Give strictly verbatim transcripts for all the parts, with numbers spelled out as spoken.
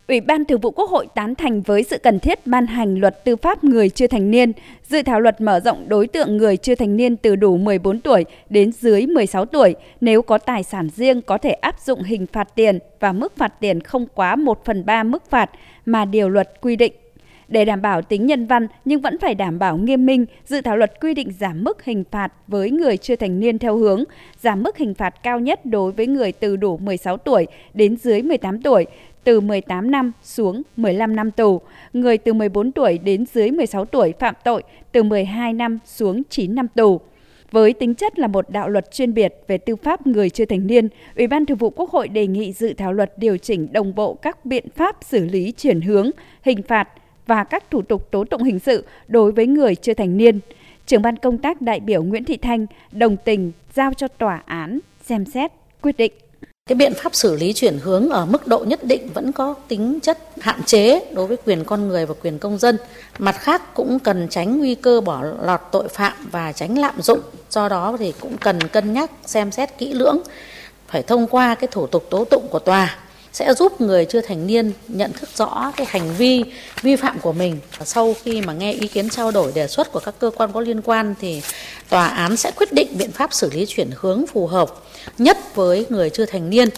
Ủy ban Thường vụ Quốc hội tán thành với sự cần thiết ban hành luật tư pháp người chưa thành niên. Dự thảo luật mở rộng đối tượng người chưa thành niên từ đủ mười bốn tuổi đến dưới mười sáu tuổi. Nếu có tài sản riêng có thể áp dụng hình phạt tiền và mức phạt tiền không quá một phần ba mức phạt mà điều luật quy định. Để đảm bảo tính nhân văn nhưng vẫn phải đảm bảo nghiêm minh, dự thảo luật quy định giảm mức hình phạt với người chưa thành niên theo hướng giảm mức hình phạt cao nhất đối với người từ đủ mười sáu tuổi đến dưới mười tám tuổi, từ mười tám năm xuống mười lăm năm tù, người từ mười bốn tuổi đến dưới mười sáu tuổi phạm tội từ mười hai năm xuống chín năm tù. Với tính chất là một đạo luật chuyên biệt về tư pháp người chưa thành niên, Ủy ban Thường vụ Quốc hội đề nghị dự thảo luật điều chỉnh đồng bộ các biện pháp xử lý chuyển hướng, hình phạt và các thủ tục tố tụng hình sự đối với người chưa thành niên. Trưởng ban công tác đại biểu Nguyễn Thị Thanh đồng tình giao cho tòa án xem xét quyết định. Cái biện pháp xử lý chuyển hướng ở mức độ nhất định vẫn có tính chất hạn chế đối với quyền con người và quyền công dân. Mặt khác cũng cần tránh nguy cơ bỏ lọt tội phạm và tránh lạm dụng. Do đó thì cũng cần cân nhắc xem xét kỹ lưỡng, phải thông qua cái thủ tục tố tụng của tòa sẽ giúp người chưa thành niên nhận thức rõ cái hành vi vi phạm của mình. Sau khi mà nghe ý kiến trao đổi đề xuất của các cơ quan có liên quan thì tòa án sẽ quyết định biện pháp xử lý chuyển hướng phù hợp nhất với người chưa thành niên.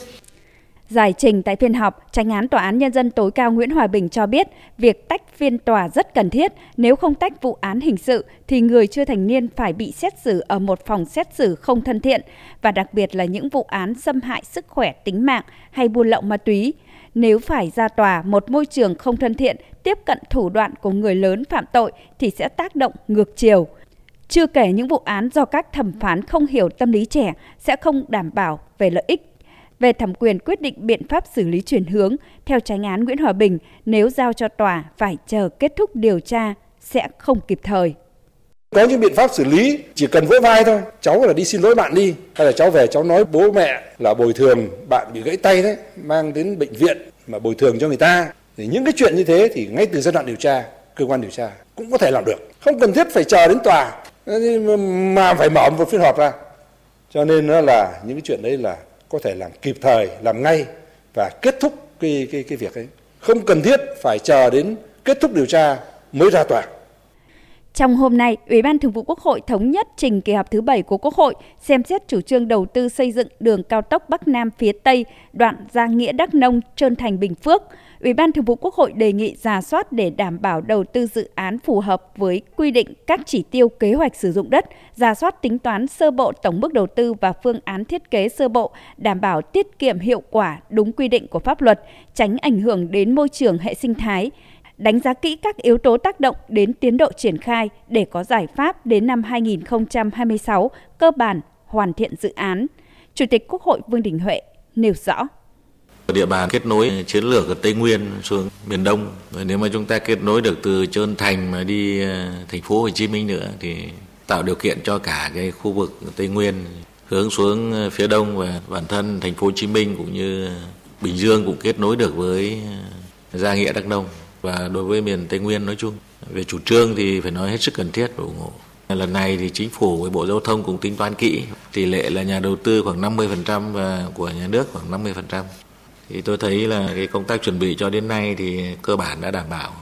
Giải trình tại phiên họp, Chánh án Tòa án Nhân dân tối cao Nguyễn Hòa Bình cho biết việc tách phiên tòa rất cần thiết. Nếu không tách vụ án hình sự thì người chưa thành niên phải bị xét xử ở một phòng xét xử không thân thiện và đặc biệt là những vụ án xâm hại sức khỏe tính mạng hay buôn lậu ma túy. Nếu phải ra tòa một môi trường không thân thiện, tiếp cận thủ đoạn của người lớn phạm tội thì sẽ tác động ngược chiều. Chưa kể những vụ án do các thẩm phán không hiểu tâm lý trẻ sẽ không đảm bảo về lợi ích. Về thẩm quyền quyết định biện pháp xử lý chuyển hướng, theo Chánh án Nguyễn Hòa Bình, nếu giao cho tòa phải chờ kết thúc điều tra sẽ không kịp thời. Có những biện pháp xử lý chỉ cần vỗ vai thôi, cháu là đi xin lỗi bạn đi, hay là cháu về cháu nói bố mẹ là bồi thường bạn bị gãy tay đấy, mang đến bệnh viện mà bồi thường cho người ta. Thì những cái chuyện như thế thì ngay từ giai đoạn điều tra, cơ quan điều tra cũng có thể làm được, không cần thiết phải chờ đến tòa mà phải mở một phiên họp ra. Cho nên là những cái chuyện đấy là có thể làm kịp thời, làm ngay và kết thúc cái cái cái việc ấy, không cần thiết phải chờ đến kết thúc điều tra mới ra tòa. Trong hôm nay, Ủy ban Thường vụ Quốc hội thống nhất trình kỳ họp thứ bảy của Quốc hội xem xét chủ trương đầu tư xây dựng đường cao tốc Bắc Nam phía Tây, đoạn Gia Nghĩa Đắc Nông, Trơn Thành Bình Phước. Ủy ban Thường vụ Quốc hội đề nghị rà soát để đảm bảo đầu tư dự án phù hợp với quy định các chỉ tiêu kế hoạch sử dụng đất, rà soát tính toán sơ bộ tổng mức đầu tư và phương án thiết kế sơ bộ, đảm bảo tiết kiệm hiệu quả đúng quy định của pháp luật, tránh ảnh hưởng đến môi trường hệ sinh thái. Đánh giá kỹ các yếu tố tác động đến tiến độ triển khai để có giải pháp đến năm hai nghìn không trăm hai mươi sáu cơ bản hoàn thiện dự án. Chủ tịch Quốc hội Vương Đình Huệ nêu rõ. Địa bàn kết nối chiến lược ở Tây Nguyên xuống miền Đông, và nếu mà chúng ta kết nối được từ Trơn Thành mà đi thành phố Hồ Chí Minh nữa thì tạo điều kiện cho cả cái khu vực Tây Nguyên hướng xuống phía đông, và bản thân thành phố Hồ Chí Minh cũng như Bình Dương cũng kết nối được với Gia Nghĩa Đắc Nông. Và đối với miền Tây Nguyên nói chung, về chủ trương thì phải nói hết sức cần thiết và ủng hộ. Lần này thì chính phủ với Bộ Giao thông cũng tính toán kỹ, tỷ lệ là nhà đầu tư khoảng năm mươi phần trăm và của nhà nước khoảng năm mươi phần trăm. Thì tôi thấy là cái công tác chuẩn bị cho đến nay thì cơ bản đã đảm bảo.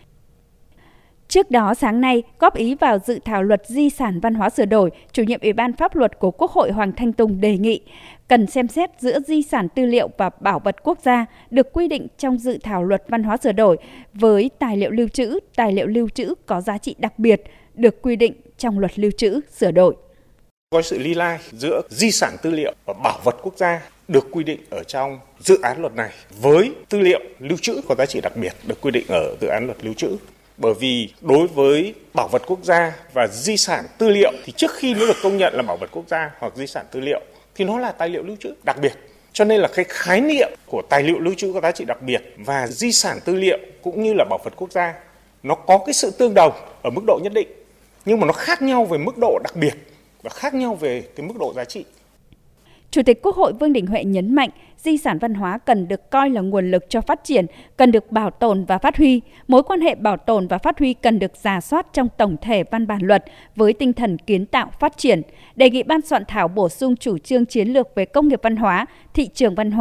Trước đó sáng nay, góp ý vào dự thảo luật di sản văn hóa sửa đổi, chủ nhiệm Ủy ban Pháp luật của Quốc hội Hoàng Thanh Tùng đề nghị cần xem xét giữa di sản tư liệu và bảo vật quốc gia được quy định trong dự thảo luật văn hóa sửa đổi với tài liệu lưu trữ, tài liệu lưu trữ có giá trị đặc biệt được quy định trong luật lưu trữ sửa đổi. Có sự ly lai giữa di sản tư liệu và bảo vật quốc gia được quy định ở trong dự án luật này với tư liệu lưu trữ có giá trị đặc biệt được quy định ở dự án luật lưu trữ. Bởi vì đối với bảo vật quốc gia và di sản tư liệu thì trước khi nó được công nhận là bảo vật quốc gia hoặc di sản tư liệu thì nó là tài liệu lưu trữ đặc biệt. Cho nên là cái khái niệm của tài liệu lưu trữ có giá trị đặc biệt và di sản tư liệu cũng như là bảo vật quốc gia nó có cái sự tương đồng ở mức độ nhất định, nhưng mà nó khác nhau về mức độ đặc biệt và khác nhau về cái mức độ giá trị. Chủ tịch Quốc hội Vương Đình Huệ nhấn mạnh, di sản văn hóa cần được coi là nguồn lực cho phát triển, cần được bảo tồn và phát huy. Mối quan hệ bảo tồn và phát huy cần được rà soát trong tổng thể văn bản luật với tinh thần kiến tạo phát triển. Đề nghị ban soạn thảo bổ sung chủ trương chiến lược về công nghiệp văn hóa, thị trường văn hóa,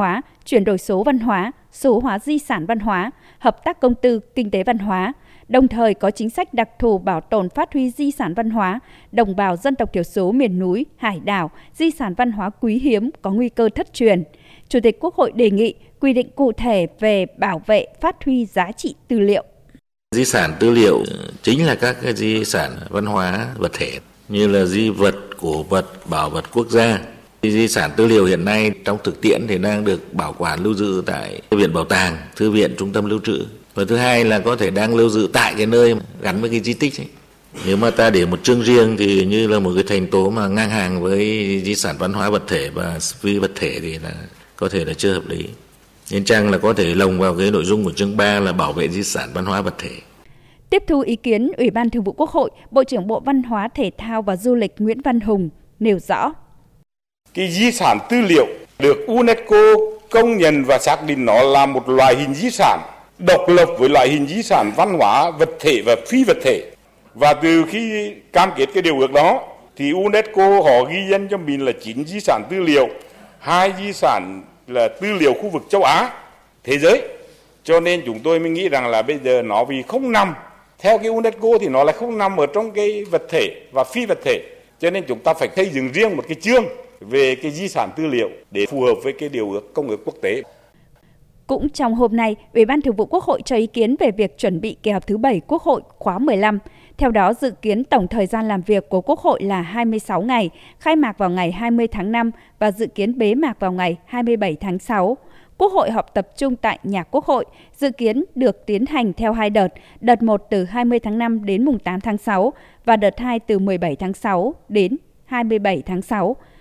chuyển đổi số văn hóa, số hóa di sản văn hóa, hợp tác công tư, kinh tế văn hóa, đồng thời có chính sách đặc thù bảo tồn phát huy di sản văn hóa, đồng bào dân tộc thiểu số miền núi, hải đảo, di sản văn hóa quý hiếm có nguy cơ thất truyền. Chủ tịch Quốc hội đề nghị quy định cụ thể về bảo vệ, phát huy giá trị tư liệu. Di sản tư liệu chính là các cái di sản văn hóa vật thể như là di vật, cổ vật, bảo vật quốc gia. Di sản tư liệu hiện nay trong thực tiễn thì đang được bảo quản lưu giữ tại Viện Bảo tàng, Thư viện, Trung tâm lưu trữ. Và thứ hai là có thể đang lưu giữ tại cái nơi gắn với cái di tích ấy. Nếu mà ta để một chương riêng thì như là một cái thành tố mà ngang hàng với di sản văn hóa vật thể và phi vật thể thì là có thể là chưa hợp lý. Nên chăng là có thể lồng vào cái nội dung của chương ba là bảo vệ di sản văn hóa vật thể. Tiếp thu ý kiến Ủy ban Thường vụ Quốc hội, Bộ trưởng Bộ Văn hóa, Thể thao và Du lịch Nguyễn Văn Hùng nêu rõ. Cái di sản tư liệu được UNESCO công nhận và xác định nó là một loại hình di sản độc lập với loại hình di sản văn hóa vật thể và phi vật thể. Và từ khi cam kết cái điều ước đó thì UNESCO họ ghi danh cho mình là chín di sản tư liệu, hai di sản là tư liệu khu vực châu Á, thế giới. Cho nên chúng tôi mới nghĩ rằng là bây giờ nó vì không nằm theo cái UNESCO thì nó lại không nằm ở trong cái vật thể và phi vật thể. Cho nên chúng ta phải xây dựng riêng một cái chương về cái di sản tư liệu để phù hợp với cái điều ước công ước quốc tế. Cũng trong hôm nay, Ủy ban Thường vụ Quốc hội cho ý kiến về việc chuẩn bị kỳ họp thứ bảy Quốc hội khóa mười lăm. Theo đó, dự kiến tổng thời gian làm việc của Quốc hội là hai mươi sáu ngày, khai mạc vào ngày hai mươi tháng năm và dự kiến bế mạc vào ngày hai mươi bảy tháng sáu. Quốc hội họp tập trung tại Nhà Quốc hội, dự kiến được tiến hành theo hai đợt, đợt một từ hai mươi tháng năm đến mùng tám tháng sáu và đợt hai từ mười bảy tháng sáu đến hai mươi bảy tháng sáu.